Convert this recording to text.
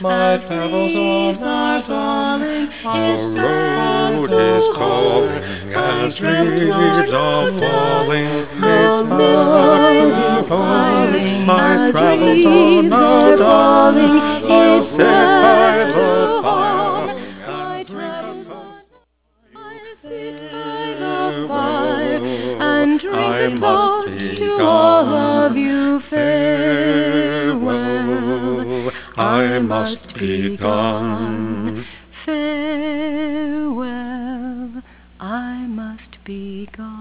My travels are falling, Our road is calling as leaves are falling. It's hard to home. My travels are now done. I'll sit by the fire and drink I sit by the fire and drink I a must toast be to all gone. of you. Farewell, I must be gone. gone. Farewell, I must be gone.